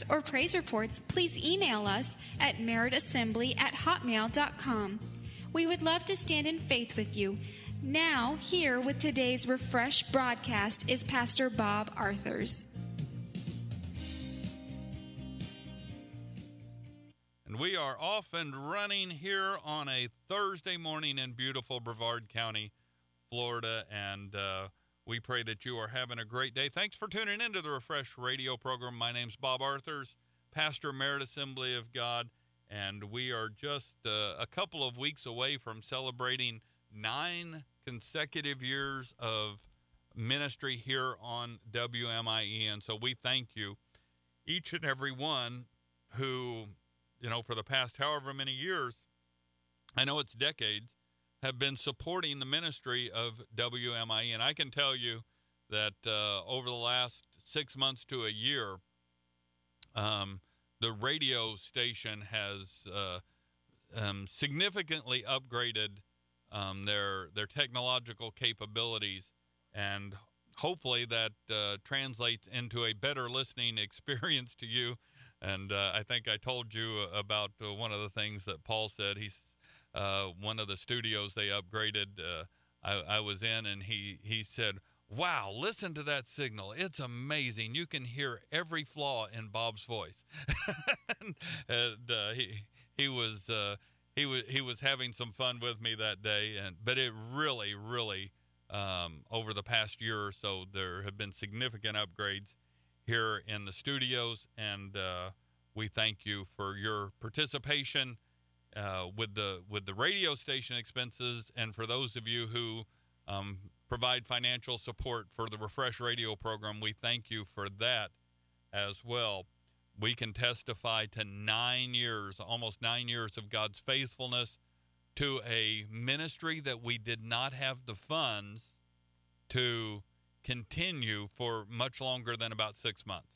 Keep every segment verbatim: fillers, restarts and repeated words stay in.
or praise reports, please email us at meritassembly at hotmail dot com. We would love to stand in faith with you. Now, here with today's Refresh broadcast is Pastor Bob Arthurs. And we are off and running here on a Thursday morning in beautiful Brevard County, Florida, and uh, we pray that you are having a great day. Thanks for tuning into the Refresh radio program. My name's Bob Arthurs, pastor Merit Assembly of God, and we are just uh, a couple of weeks away from celebrating nine consecutive years of ministry here on W M I E, and so we thank you, each and every one who, you know, for the past however many years, I know it's decades, have been supporting the ministry of W M I E. And I can tell you that uh, over the last six months to a year, um, the radio station has uh, um, significantly upgraded um, their their technological capabilities, and hopefully that uh, translates into a better listening experience to you. And uh, I think I told you about uh, one of the things that Paul said. He's uh, one of the studios they upgraded. Uh, I, I was in, and he he said, "Wow, listen to that signal! It's amazing. You can hear every flaw in Bob's voice." and and uh, he he was uh, he was he was having some fun with me that day, and but it really really um, over the past year or so there have been significant upgrades here in the studios, and uh, we thank you for your participation uh, with the with the radio station expenses, and for those of you who um, provide financial support for the Refresh radio program, we thank you for that as well. We can testify to nine years, almost nine years of God's faithfulness to a ministry that we did not have the funds to continue for much longer than about six months.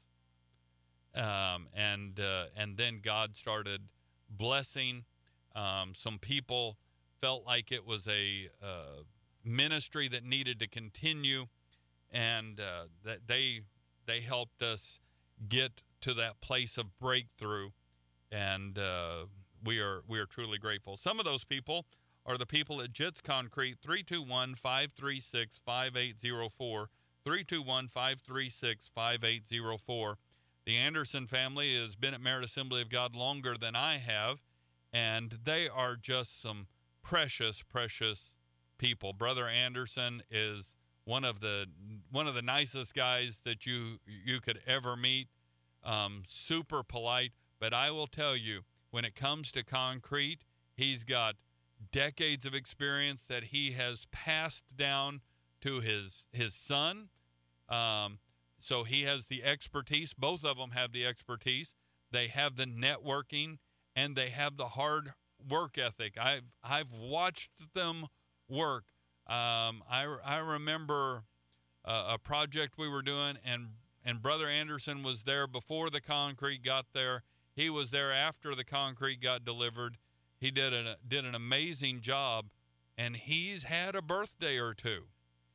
Um, and uh, and then God started blessing. Um, some people felt like it was a uh, ministry that needed to continue, and uh, that they they helped us get to that place of breakthrough, and uh, we are we are truly grateful. Some of those people are the people at Jits Concrete, three two one, five three six, five eight zero four, three two one, five three six, five eight zero four. The Anderson family has been at Merit Assembly of God longer than I have, and they are just some precious, precious people. Brother Anderson is one of the one of the nicest guys that you you could ever meet. Um, super polite, but I will tell you, when it comes to concrete, he's got decades of experience that he has passed down to his his son. Um, so he has the expertise. Both of them have the expertise. They have the networking, and they have the hard work ethic. I've I've watched them work. Um, I I remember uh, a project we were doing, and and Brother Anderson was there before the concrete got there. He was there after the concrete got delivered. He did an did an amazing job, and he's had a birthday or two.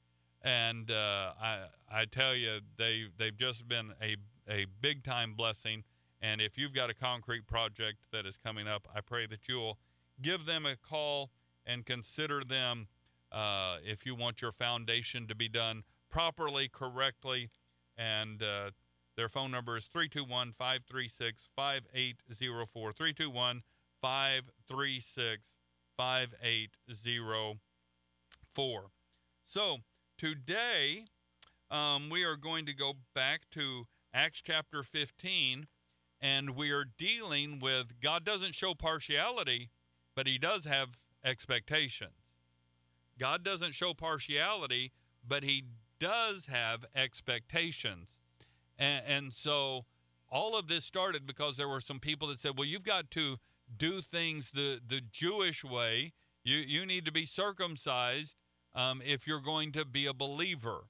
And uh, I I tell you, they they've just been a a big time blessing. And if you've got a concrete project that is coming up, I pray that you'll give them a call and consider them uh, if you want your foundation to be done properly, correctly. And uh, their phone number is three two one, five three six, five eight zero four, three two one, five three six, five eight zero four. So today um, we are going to go back to Acts chapter fifteen, and we are dealing with God doesn't show partiality, but he does have expectations. God doesn't show partiality, but he does have expectations. And, and so all of this started because there were some people that said, well, you've got to do things the, the Jewish way. You, you need to be circumcised um, if you're going to be a believer.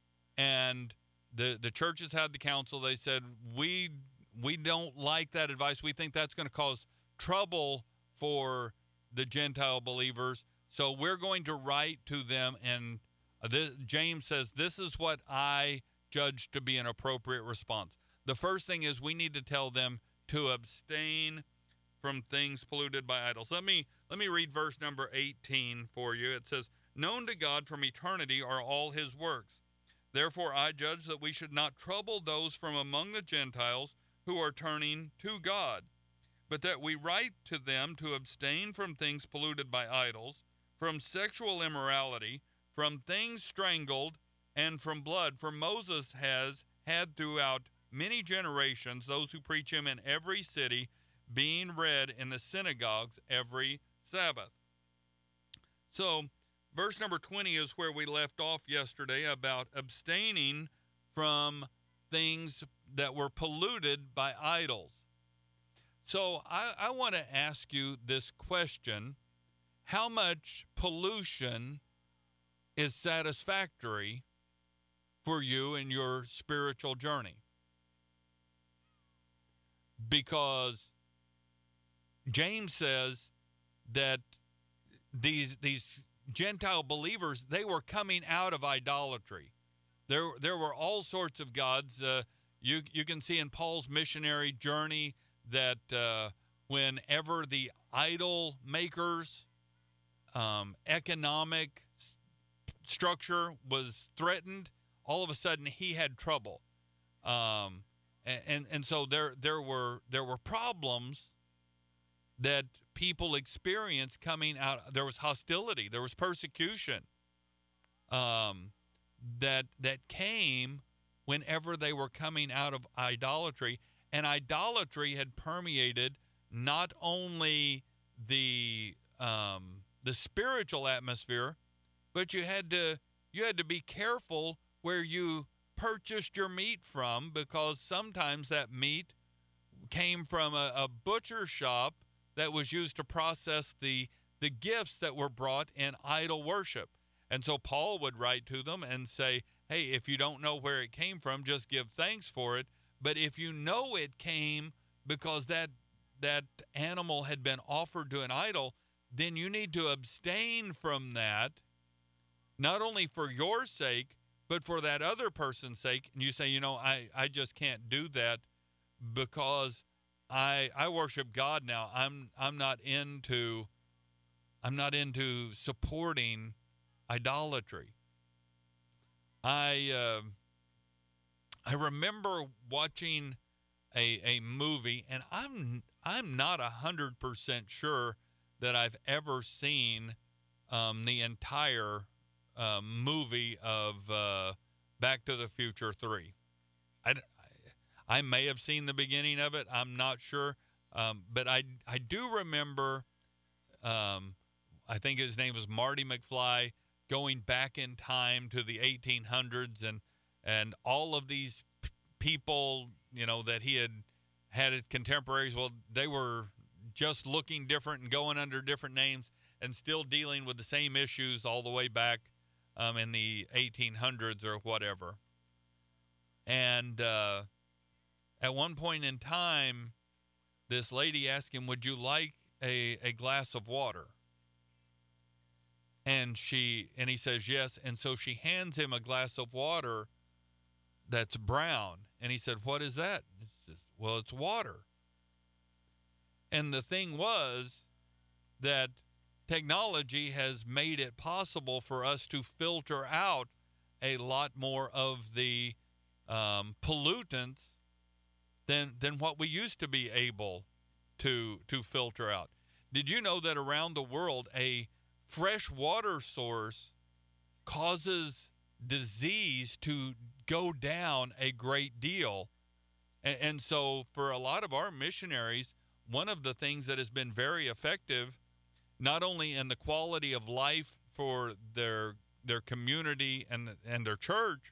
And the, the churches had the council. They said, we, we don't like that advice. We think that's going to cause trouble for the Gentile believers. So we're going to write to them, and this, James says, this is what I judge to be an appropriate response. The first thing is we need to tell them to abstain from things polluted by idols. Let me let me read verse number eighteen for you. It says, "Known to God from eternity are all his works. Therefore I judge that we should not trouble those from among the Gentiles who are turning to God, but that we write to them to abstain from things polluted by idols, from sexual immorality, from things strangled, and from blood. For Moses has had throughout many generations those who preach him in every city, being read in the synagogues every Sabbath." So, verse number twenty is where we left off yesterday about abstaining from things that were polluted by idols. So I, I want to ask you this question: how much pollution is satisfactory for you in your spiritual journey? Because James says that these these Gentile believers, they were coming out of idolatry. There there were all sorts of gods. Uh, you you can see in Paul's missionary journey that uh, whenever the idol makers' um, economic s- structure was threatened, all of a sudden he had trouble, um, and, and and so there there were there were problems that people experienced coming out. There was hostility, there was persecution, um, that that came whenever they were coming out of idolatry. And idolatry had permeated not only the um, the spiritual atmosphere, but you had to you had to be careful where you purchased your meat from, because sometimes that meat came from a, a butcher shop that was used to process the the gifts that were brought in idol worship. And so Paul would write to them and say, "Hey, if you don't know where it came from, just give thanks for it. But if you know it came because that that animal had been offered to an idol, then you need to abstain from that, not only for your sake, but for that other person's sake." And you say, you know, I, I just can't do that because I I worship God now. I'm I'm not into I'm not into supporting idolatry. I uh, I remember watching a a movie, and I'm I'm not a hundred percent sure that I've ever seen um, the entire uh, movie of uh, Back to the Future three. I, I may have seen the beginning of it. I'm not sure, um, but I I do remember. Um, I think his name was Marty McFly, going back in time to the eighteen hundreds, and and all of these p- people, you know, that he had had as contemporaries. Well, they were just looking different and going under different names and still dealing with the same issues all the way back um, in the eighteen hundreds or whatever. And uh, at one point in time, this lady asked him, "Would you like a, a glass of water?" And she and he says yes. And so she hands him a glass of water that's brown. And he said, "What is that?" He says, "Well, it's water." And the thing was that technology has made it possible for us to filter out a lot more of the um, pollutants than than what we used to be able to to filter out. Did you know that around the world a fresh water source causes disease to go down a great deal? And, and so for a lot of our missionaries, one of the things that has been very effective, not only in the quality of life for their their community and and their church,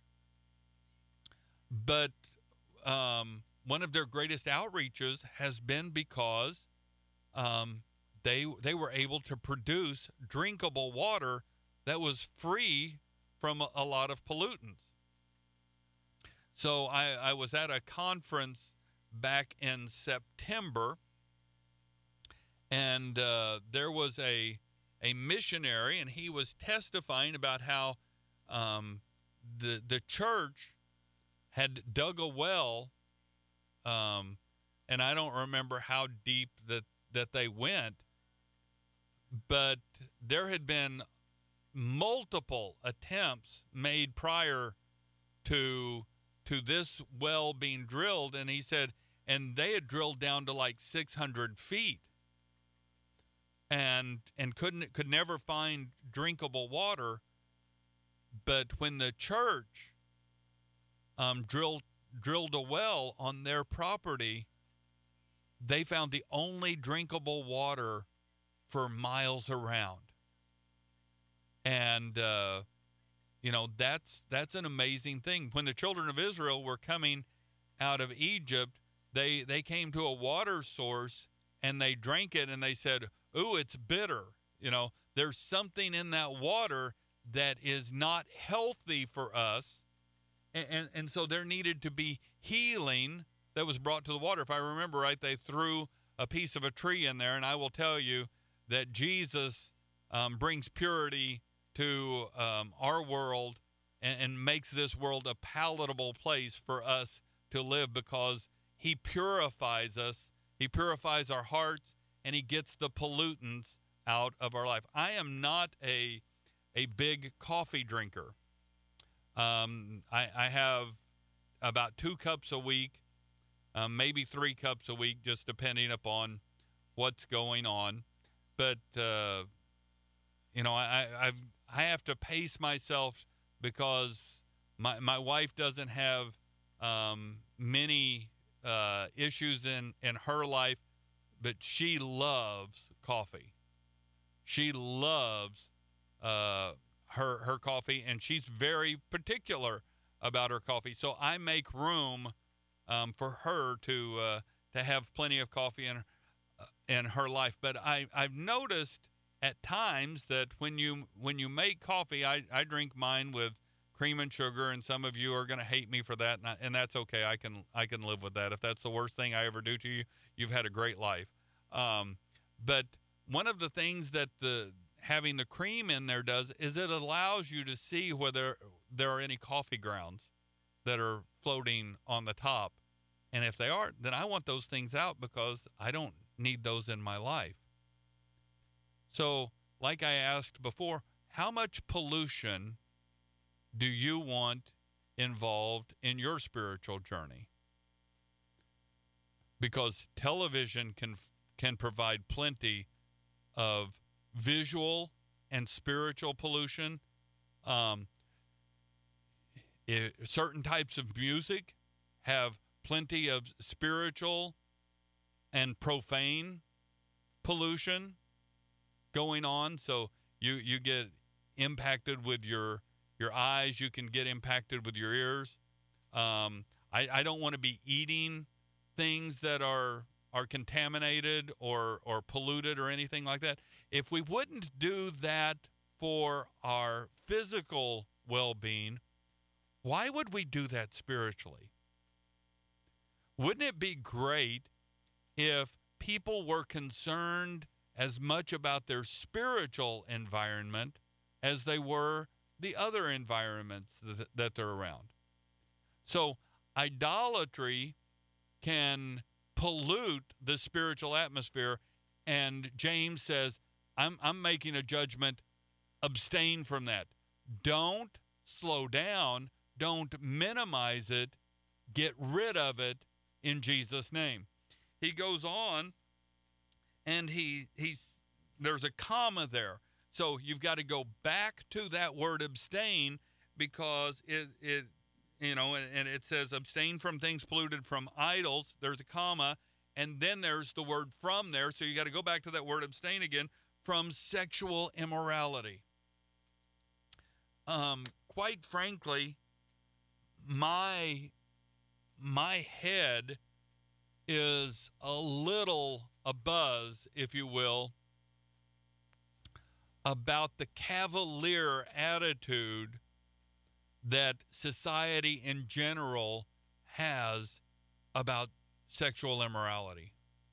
but um, one of their greatest outreaches has been because um, they they were able to produce drinkable water that was free from a, a lot of pollutants. So I, I was at a conference back in September, and uh, there was a a missionary, and he was testifying about how um, the the church had dug a well um, and I don't remember how deep that, that they went, but there had been multiple attempts made prior to to this well being drilled, and he said, and they had drilled down to like six hundred feet, and and couldn't could never find drinkable water. But when the church um, drilled drilled a well on their property, they found the only drinkable water for miles around. And, uh, you know, that's that's an amazing thing. When the children of Israel were coming out of Egypt, they, they came to a water source and they drank it and they said, ooh, it's bitter. You know, there's something in that water that is not healthy for us. And, and, and so there needed to be healing that was brought to the water. If I remember right, they threw a piece of a tree in there, and I will tell you that Jesus um, brings purity to um, our world and, and makes this world a palatable place for us to live, because he purifies us, he purifies our hearts, and he gets the pollutants out of our life. I am not a a big coffee drinker. Um, I, I have about two cups a week, um, maybe three cups a week, just depending upon what's going on. But uh, you know, I I've I have to pace myself because my my wife doesn't have um, many uh, issues in in her life, but she loves coffee. She loves uh, her her coffee, and she's very particular about her coffee. So I make room um, for her to uh, to have plenty of coffee in uh, in her life. But I I've noticed at times that when you when you make coffee, I, I drink mine with cream and sugar, and some of you are going to hate me for that, and, I, and that's okay. I can I can live with that. If that's the worst thing I ever do to you, you've had a great life. Um, but one of the things that the having the cream in there does is it allows you to see whether there are any coffee grounds that are floating on the top. And if they aren't, then I want those things out because I don't need those in my life. So, like I asked before, how much pollution do you want involved in your spiritual journey? Because television can can provide plenty of visual and spiritual pollution. Um, it, certain types of music have plenty of spiritual and profane pollution going on. So you, you get impacted with your your eyes. You can get impacted with your ears. Um, I, I don't want to be eating things that are are contaminated or or polluted or anything like that. If we wouldn't do that for our physical well-being, why would we do that spiritually? Wouldn't it be great if people were concerned as much about their spiritual environment as they were the other environments th- that they're around? So idolatry can pollute the spiritual atmosphere, and James says, I'm, I'm making a judgment, abstain from that. Don't slow down, don't minimize it, get rid of it in Jesus' name. He goes on, and he he's there's a comma there. So you've got to go back to that word abstain, because it, it you know, and, and it says abstain from things polluted from idols. There's a comma, and then there's the word from there. So you got to go back to that word abstain again, from sexual immorality. Um, quite frankly, my my head is a little abuzz, if you will, about the cavalier attitude that society in general has about sexual immorality.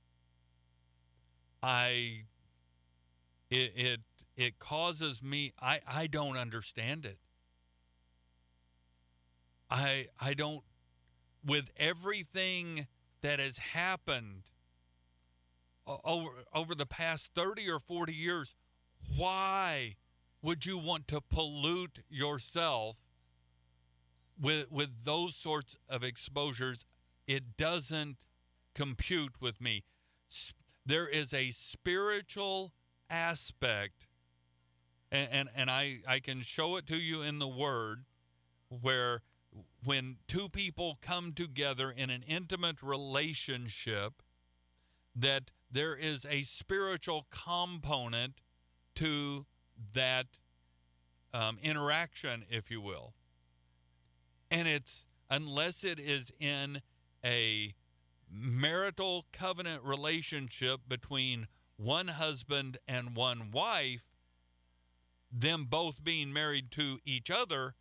I it it it causes me I, I don't understand it. I I don't with everything that has happened over, over the past thirty or forty years. Why would you want to pollute yourself with, with those sorts of exposures? It doesn't compute with me. There is a spiritual aspect, and, and, and I, I can show it to you in the Word, where when two people come together in an intimate relationship, that there is a spiritual component to that um, interaction, if you will. And it's, unless it is in a marital covenant relationship between one husband and one wife, them both being married to each other,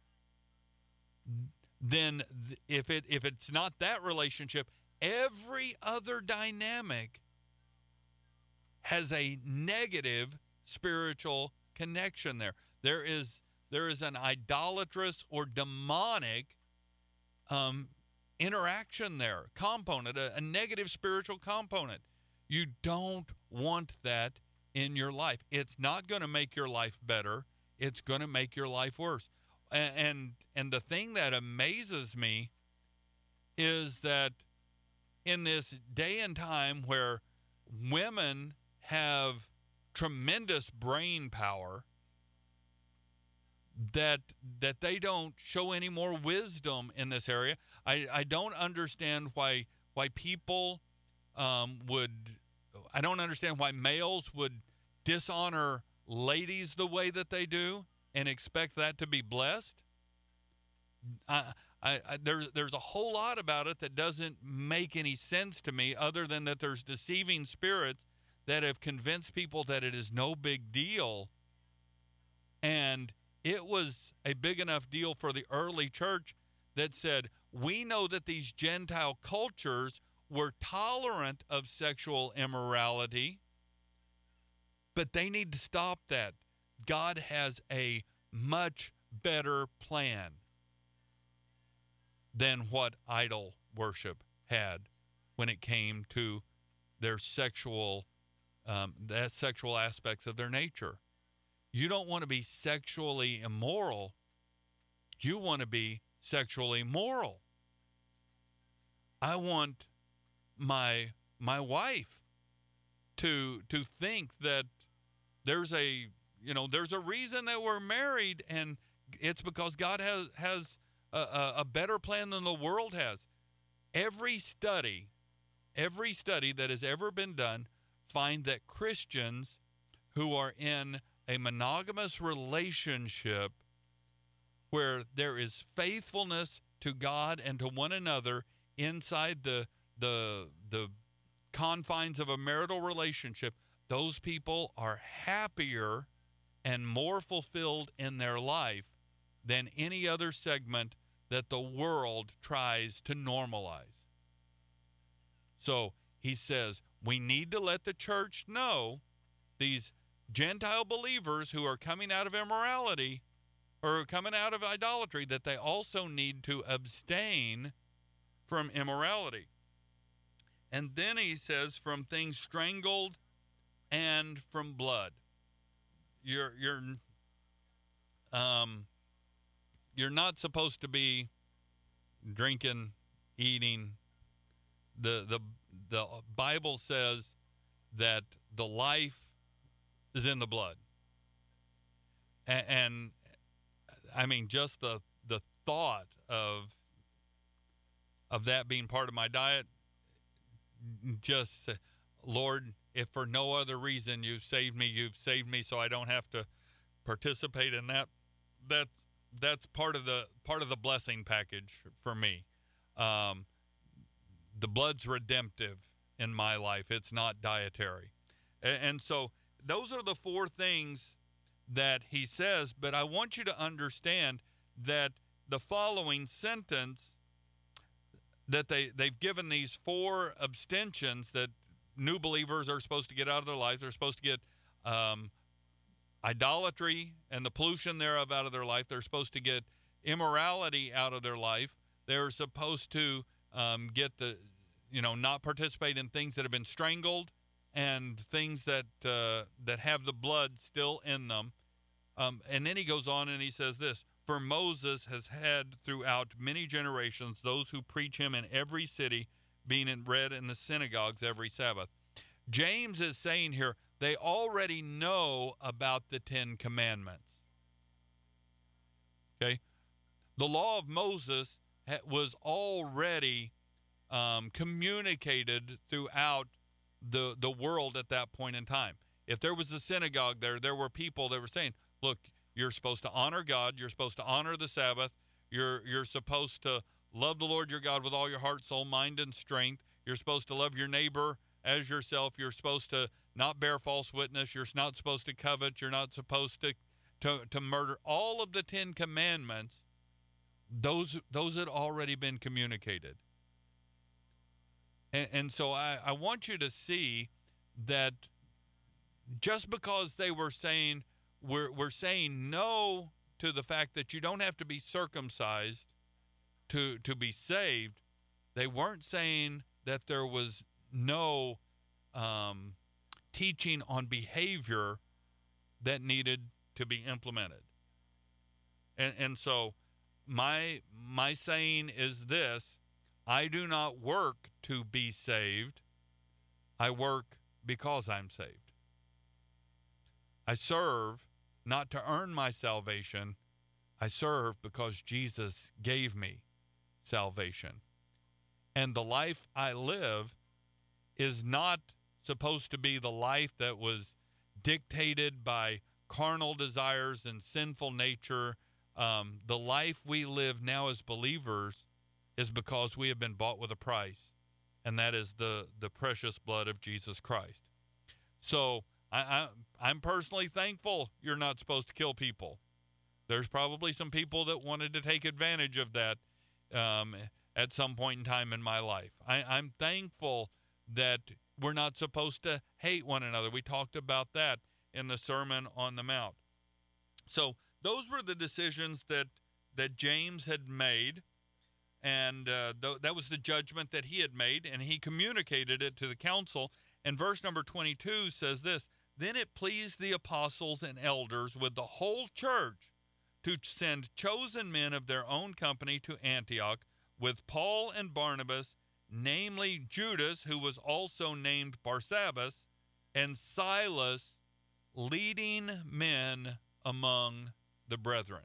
then if it if it's not that relationship, every other dynamic has a negative spiritual connection there. There is there is an idolatrous or demonic um, interaction there, component, a, a negative spiritual component. You don't want that in your life. It's not going to make your life better. It's going to make your life worse. And, and and the thing that amazes me is that in this day and time where women have tremendous brain power, that that they don't show any more wisdom in this area. I, I don't understand why why people um, would, I don't understand why males would dishonor ladies the way that they do and expect that to be blessed. I, I, I, there's, there's a whole lot about it that doesn't make any sense to me, other than that there's deceiving spirits that have convinced people that it is no big deal. And it was a big enough deal for the early church that said, we know that these Gentile cultures were tolerant of sexual immorality, but they need to stop that. God has a much better plan than what idol worship had when it came to their sexual, um, the sexual aspects of their nature. You don't want to be sexually immoral. You want to be sexually moral. I want my my wife to to think that there's a you know there's a reason that we're married, and it's because God has has a, a, a better plan than the world has. Every study, every study that has ever been done find that Christians who are in a monogamous relationship where there is faithfulness to God and to one another inside the the the confines of a marital relationship, those people are happier and more fulfilled in their life than any other segment that the world tries to normalize. So he says, we need to let the church know, these Gentile believers who are coming out of immorality or coming out of idolatry, that they also need to abstain from immorality. And then he says, from things strangled and from blood. You're you're um you're not supposed to be drinking, eating. The the the Bible says that the life is in the blood. And, and I mean, just the the thought of of that being part of my diet, just, Lord, if for no other reason you've saved me, you've saved me so I don't have to participate in that. That's that's part of the part of the blessing package for me. Um, the blood's redemptive in my life. It's not dietary. And, and so those are the four things that he says, but I want you to understand that the following sentence, that they, they've given these four abstentions that new believers are supposed to get out of their lives. They're supposed to get um, idolatry and the pollution thereof out of their life. They're supposed to get immorality out of their life. They're supposed to um, get the, you know, not participate in things that have been strangled and things that uh, that have the blood still in them. Um, and then he goes on and he says this, for Moses has had throughout many generations those who preach him in every city, being read in the synagogues every Sabbath. James is saying here, they already know about the Ten Commandments. Okay? The law of Moses was already um, communicated throughout the, the world at that point in time. If there was a synagogue there, there were people that were saying, look, you're supposed to honor God, you're supposed to honor the Sabbath, you're, you're supposed to love the Lord your God with all your heart, soul, mind, and strength. You're supposed to love your neighbor as yourself. You're supposed to not bear false witness. You're not supposed to covet. You're not supposed to, to, to murder. All of the Ten Commandments, those, those had already been communicated. And, and so I, I want you to see that just because they were saying, we're, we're saying no to the fact that you don't have to be circumcised to, to be saved, they weren't saying that there was no um, teaching on behavior that needed to be implemented. And, and so my, my saying is this, I do not work to be saved. I work because I'm saved. I serve not to earn my salvation. I serve because Jesus gave me salvation. And the life I live is not supposed to be the life that was dictated by carnal desires and sinful nature. Um, the life we live now as believers is because we have been bought with a price, and that is the, the precious blood of Jesus Christ. So I, I, I'm personally thankful you're not supposed to kill people. There's probably some people that wanted to take advantage of that um, at some point in time in my life. I, I'm thankful that we're not supposed to hate one another. We talked about that in the Sermon on the Mount. So those were the decisions that, that James had made, and uh, th- that was the judgment that he had made, and he communicated it to the council. And verse number twenty-two says this, then it pleased the apostles and elders with the whole church to send chosen men of their own company to Antioch with Paul and Barnabas, namely Judas, who was also named Barsabbas, and Silas, leading men among the brethren.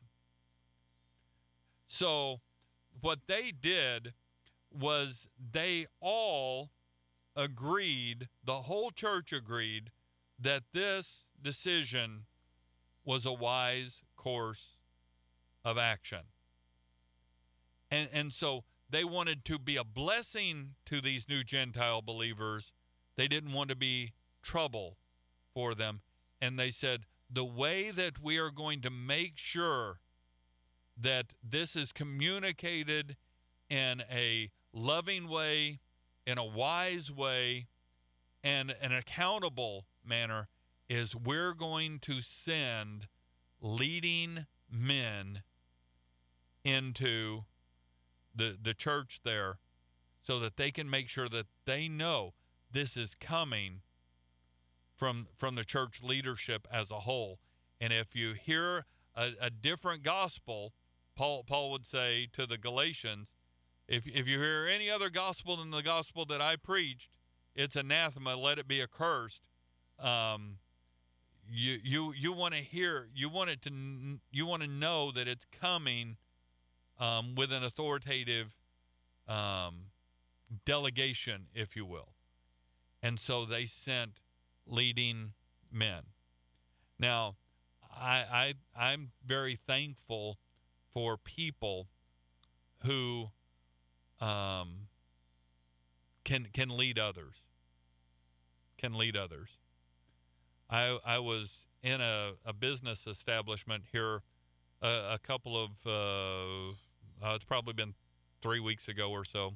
So what they did was they all agreed, the whole church agreed, that this decision was a wise course of action. And, and so they wanted to be a blessing to these new Gentile believers. They didn't want to be trouble for them. And they said, the way that we are going to make sure that this is communicated in a loving way, in a wise way, and an accountable manner is we're going to send leading men into the the church there so that they can make sure that they know this is coming from from the church leadership as a whole. And if you hear a, a different gospel, Paul Paul would say to the Galatians, if if you hear any other gospel than the gospel that I preached, it's anathema, let it be accursed. Um, you you you want to hear, you want it to you want to know that it's coming um, with an authoritative um, delegation, if you will. And so they sent leading men. Now, I, I I'm very thankful for people who um, can can lead others. Can lead others. I I was in a, a business establishment here a, a couple of uh, uh, it's probably been three weeks ago or so,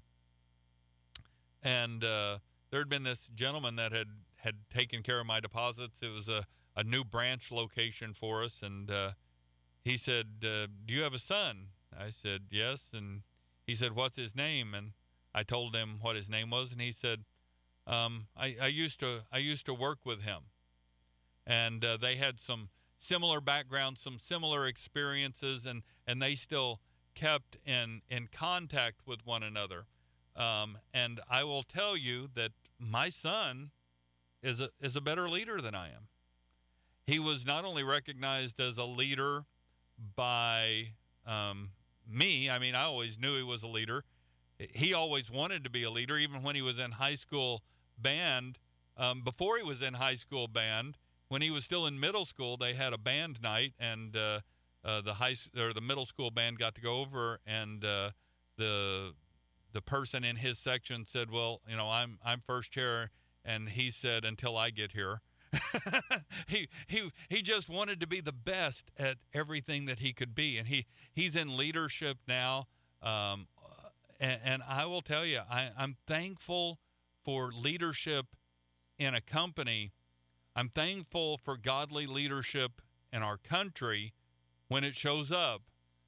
and uh, there had been this gentleman that had, had taken care of my deposits. It was a, a new branch location for us, and uh, he said, uh, "Do you have a son?" I said, "Yes," and he said, "What's his name?" And I told him what his name was, and he said, um, I, I used to I used to work with him. And uh, they had some similar backgrounds, some similar experiences, and, and they still kept in, in contact with one another. Um, and I will tell you that my son is a, is a better leader than I am. He was not only recognized as a leader by um, me. I mean, I always knew he was a leader. He always wanted to be a leader, even when he was in high school band. Um, before he was in high school band, when he was still in middle school, they had a band night, and uh, uh, the high or the middle school band got to go over, and uh, the the person in his section said, "Well, you know, I'm I'm first chair," and he said, "Until I get here." he he he just wanted to be the best at everything that he could be, and he he's in leadership now. Um, and, and I will tell you, I, I'm thankful for leadership in a company. I'm thankful for godly leadership in our country when it shows up.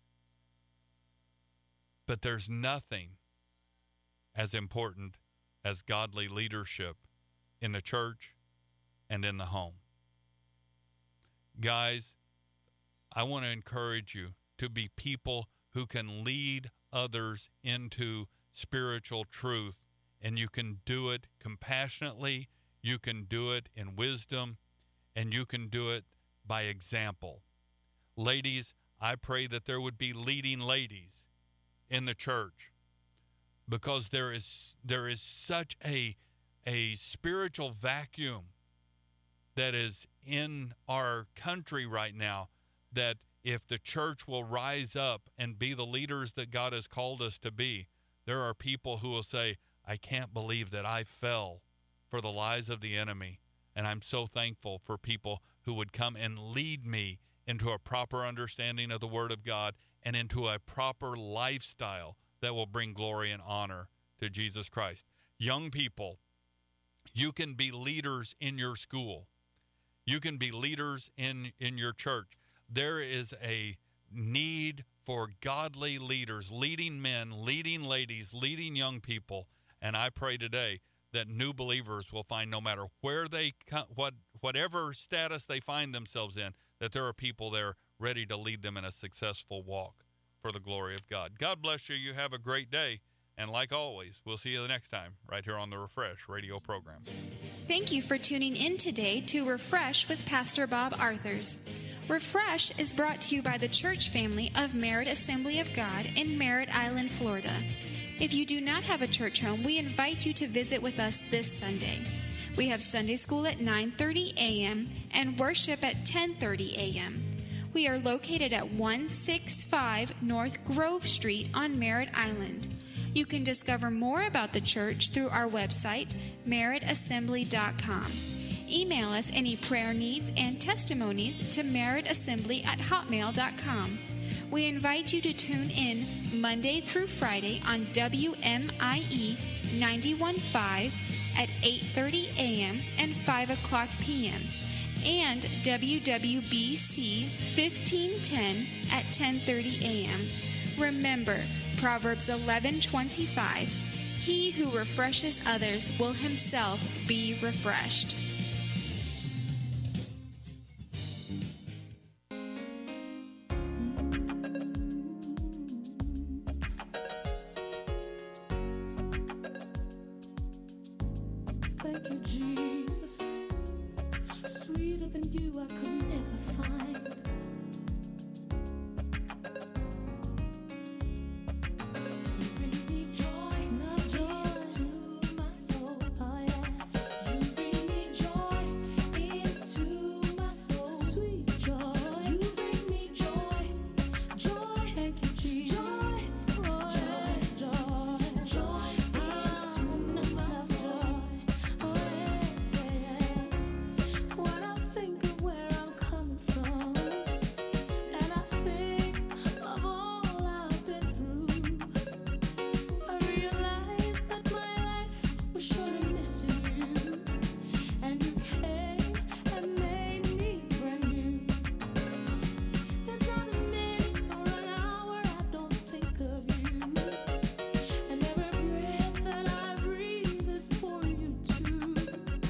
But there's nothing as important as godly leadership in the church and in the home. Guys, I want to encourage you to be people who can lead others into spiritual truth, and you can do it compassionately, you can do it in wisdom, and you can do it by example. Ladies, I pray that there would be leading ladies in the church, because there is there is such a a spiritual vacuum that is in our country right now, that if the church will rise up and be the leaders that God has called us to be, there are people who will say, I can't believe that I fell for the lies of the enemy. And I'm so thankful for people who would come and lead me into a proper understanding of the Word of God and into a proper lifestyle that will bring glory and honor to Jesus Christ. Young people, you can be leaders in your school. You can be leaders in, in your church. There is a need for godly leaders, leading men, leading ladies, leading young people. And I pray today that new believers will find, no matter where they, what, whatever status they find themselves in, that there are people there ready to lead them in a successful walk for the glory of God. God bless you. You have a great day. And like always, we'll see you the next time right here on the Refresh radio program. Thank you for tuning in today to Refresh with Pastor Bob Arthurs. Refresh is brought to you by the church family of Merritt Assembly of God in Merritt Island, Florida. If you do not have a church home, we invite you to visit with us this Sunday. We have Sunday school at nine thirty a.m. and worship at ten thirty a.m. We are located at one sixty-five North Grove Street on Merritt Island. You can discover more about the church through our website, merritt assembly dot com. Email us any prayer needs and testimonies to merrittassembly at hotmail dot com. We invite you to tune in Monday through Friday on W M I E ninety-one point five at eight thirty a.m. and five o'clock p.m. and W W B C fifteen ten at ten thirty a.m. Remember, Proverbs eleven twenty-five, he who refreshes others will himself be refreshed. Thank you, Jesus. Sweeter than you I could never find.